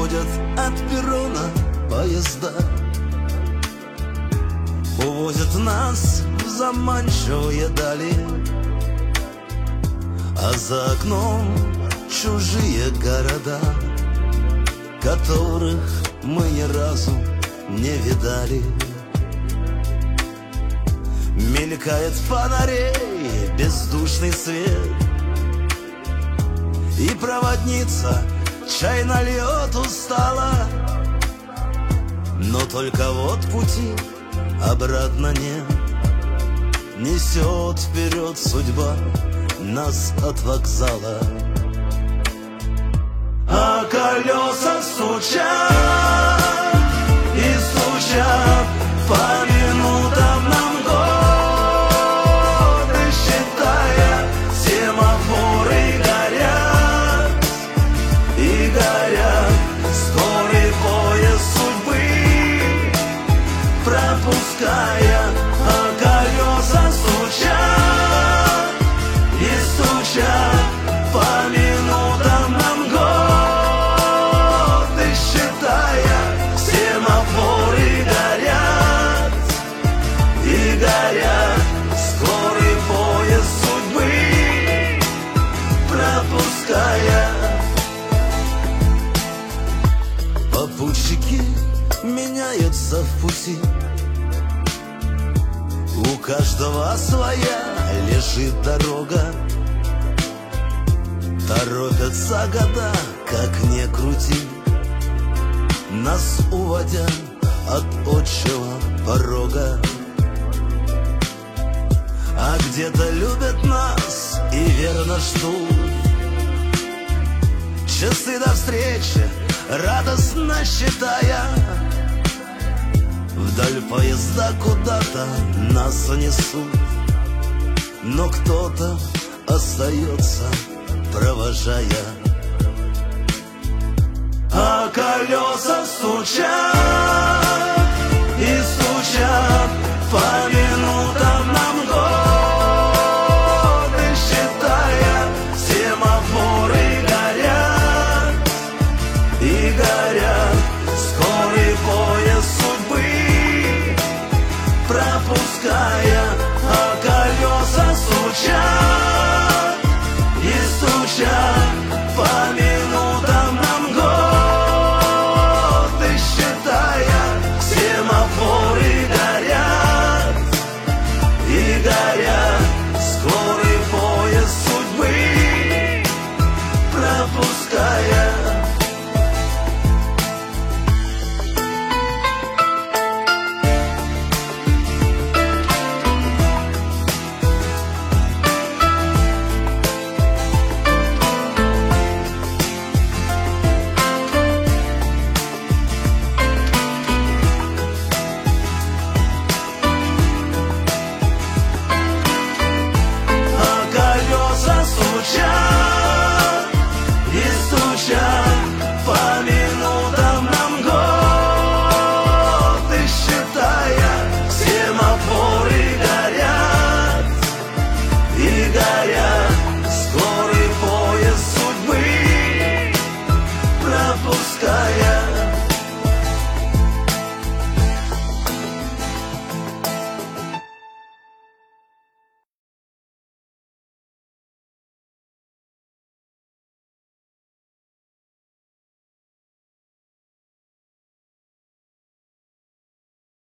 отходят от перрона поезда, увозят нас в заманчивые дали, а за окном чужие города, которых мы ни разу не видали. Мелькает фонарей бездушный свет, и проводница чай нальет устала, но только вот пути обратно нет. Несет вперед судьба нас от вокзала, а колеса стучат и стучат по минутам нам годы, считая, семафоры горят и горят. Скорый поезд судьбы пропуская, а колеса стучат и стучат по минутам нам годы, считая, семафоры горят и горят. Скорый поезд судьбы пропуская. Попутчики меняются в пути, у каждого своя лежит дорога. Торопятся года, как ни крути, нас уводя от отчего порога. А где-то любят нас и верно ждут, часы до встречи радостно считая. Вдаль поезда куда-то нас несут, но кто-то остается, провожая. А колеса стучат и стучат по минутам